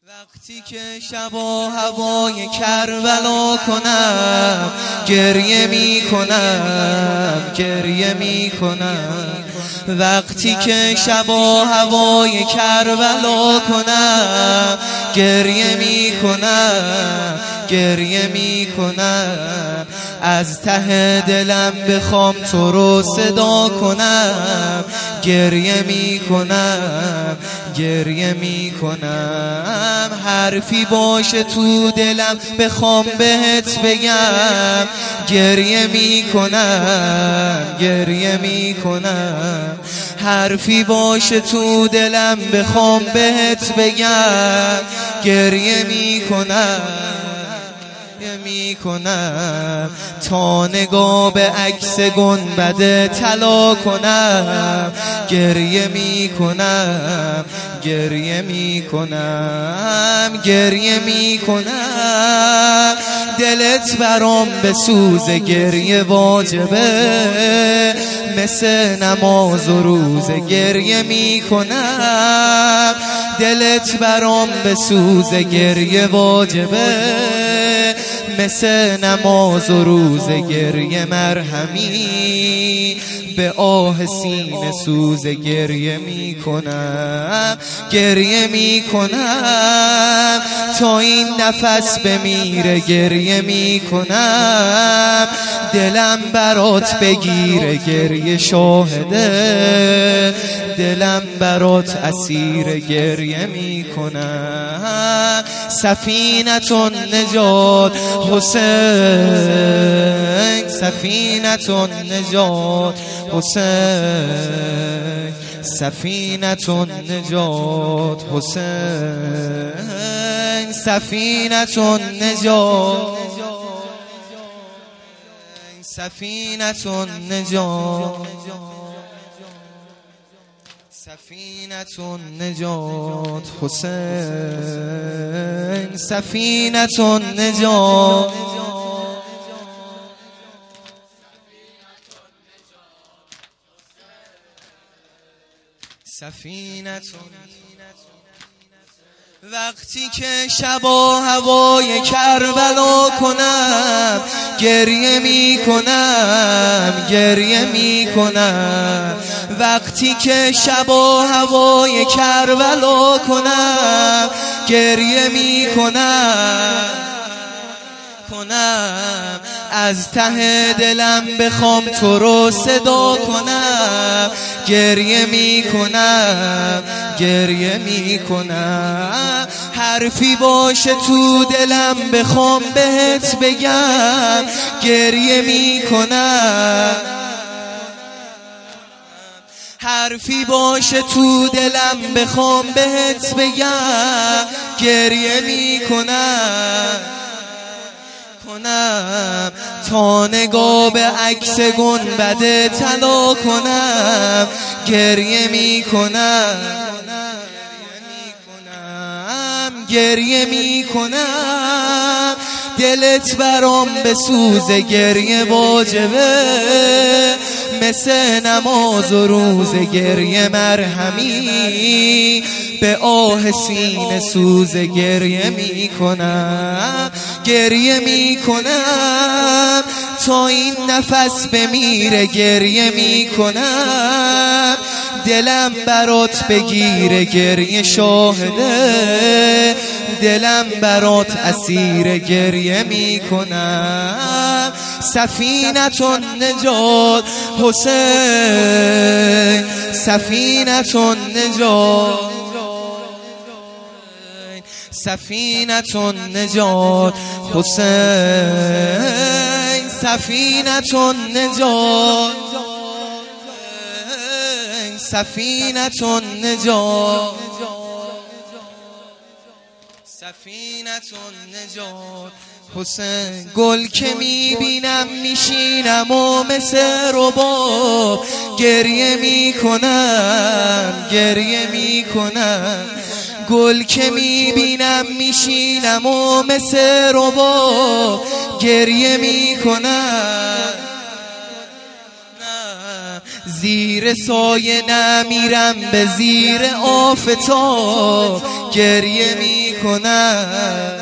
وقتی که شب و هوای کربلا کنم گریه می کنم گریه می کنم. وقتی که شب و هوای کربلا کنم گریه می کنم گریه می کنم. از ته دلم بخوام تو رو صدا کنم گریه می کنم گریه می کنم. حرفی باشه تو دلم بخوام بهت بگم گریه می کنم گریه می کنم. حرفی باشه تو دلم بخوام بهت بگم گریه می کنم می کنم. تا نگاه به عکس گنبد طلا کنم گریه می کنم گریه می کنم گریه می کنم. دلت برام بسوزه گریه واجبه مثل نماز و روزه گریه می کنم. دلت برام بسوزه گریه واجبه مثل نماز و روزه گریه مرهمی به آه سینه سوز گریه می کنم گریه می کنم. تا این نفس بمیره گریه می کنم. دلم برات بگیره گریه شاهده دلم برات اسیر گریه می کنم. سفینة نجات حسین سفینة نجات حسین سفینة نجات حسین سفینة نجات سفینة نجات سفینة نجات حسین سفینة نجات سفینة. وقتی که شب و هوای کربلا کنم گریه می کنم گریه می کنم. وقتی که شب و هوای کربلا کنم گریه می کنم از ته دلم بخوام تو رو صدا کنم گریه می کنم گریه می کنم. حرفی باشه تو دلم بخوام بهت بگم گریه می کنم. حرفی باشه تو دلم بخوام بهت بگم گریه می کنم تا نگاه به عکس گنبد طلا کنم گریه می کنم گریه می کنم. دلت برام بسوزه گریه واجبه مثل نماز و روزه گریه مرهمی به آه سینه سوزه گریه می کنم گریه می کنم. تا این نفس بمیره گریه می کنم. دلم برات بگیره گریه شاهده دلم برات اسیر گریه می کنم. سفینة نجات حسین سفینة نجات سفینة نجات حسین سفینة نجات سفینة نجات سفینة نجات حسین. گل که میبینم میشینم و مثل رباب گریه میکنم گریه میکنم. گل که میبینم میشینم و مثل رباب گریه میکنم. زیر سایه نمیرم به زیر آفتاب گریه میکنم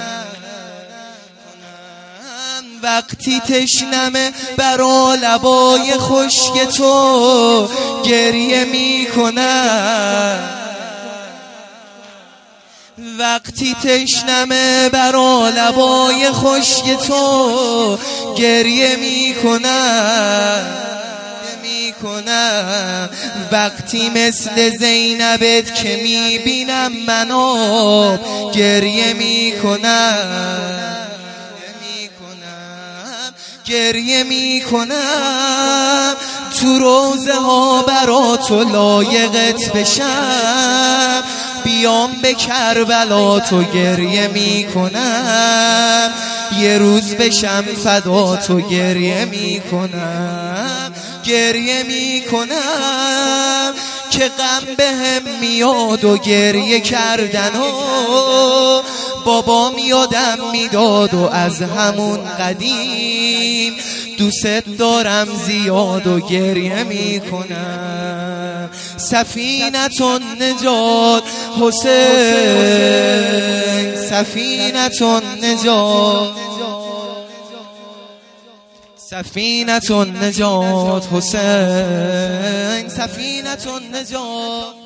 وقتی تشنمه برا لبای خشک تو گریه میکنم وقتی تشنمه برا لبای خشک تو گریه میکنم وقتی مثل زینبت که میبینم منو گریه میکنم تو روزه ها برا تو لایقت بشم بیام به کربلا تو گریه میکنم یه روز بشم فدا تو گریه میکنم که غم بهم میاد و گریه کردن و بابام یادم میداد و از همون قدیم دوست دارم زیاد و گریه میکنم سفینة النجات حسین سفینة النجات سفینة النجات حسین سفینة النجات